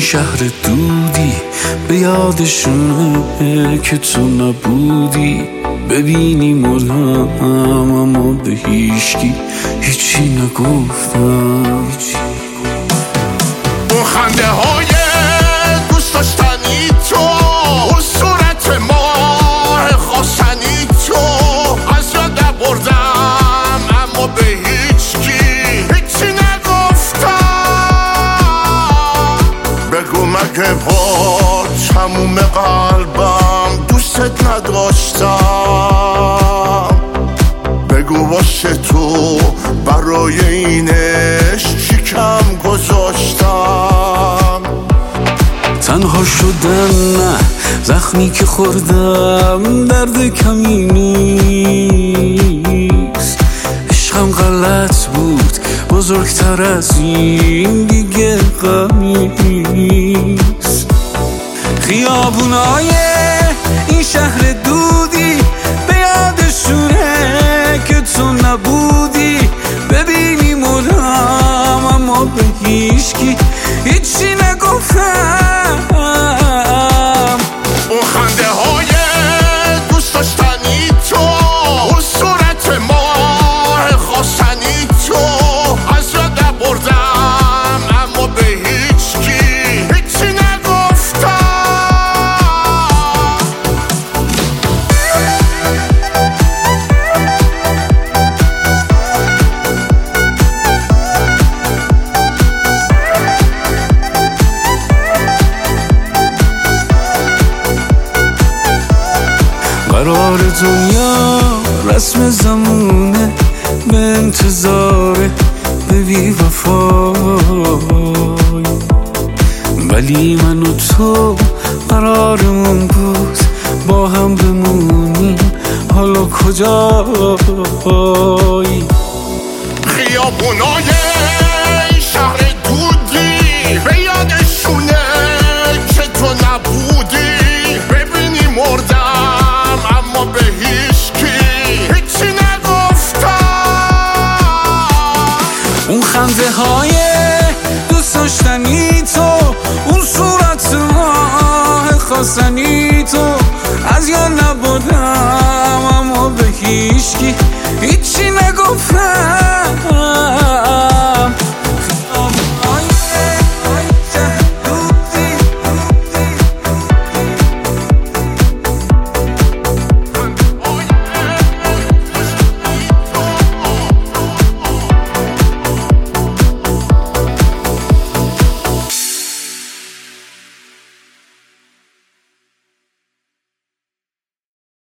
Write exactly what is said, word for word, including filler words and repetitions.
شهر دودی به یادشونه که تو نبودی. ببینی مردم اما به هیچکی هیچی نگفتم. اون خنده های دوست داشتنی تو، اون صورت ماه خواستنی تو، از یاد نبردم اما به هیچکی هیچی نگفتم. بگو مگه با تموم قلبم دوستت نداشتم؟ بگو واسه تو برای اینش چی کم گذاشتم؟ تنها شدن نه، زخمی که خوردم درد کمی نیست. عشقم غلط بود، بزرگتر از این دیگه غمی نیست. خیابونای این شهر دودی به یادشونه که تو نبودی. ببینی مردم اما به هیچکی هیچی نگفتم. اون خنده های دوست داشتنی تو، اون صورت ماه خواستنی تو، از یاد نبردم اما به هیچکی هیچی نگفتم. قرار دنیا رسم زمونه، به انتظاره به بی وفای. ولی من و تو قرارمون بود با هم بمونیم، حالا کجایی؟ خیابونای شهر دودی به یادشونه که تو نبودی. ببینی مردم اما به هیچکی هیچی نگفتم. اون خنده های دوست داشتنی تو، اون صورت ماه خواستنی تو، از یاد نبردم اما به هیچکی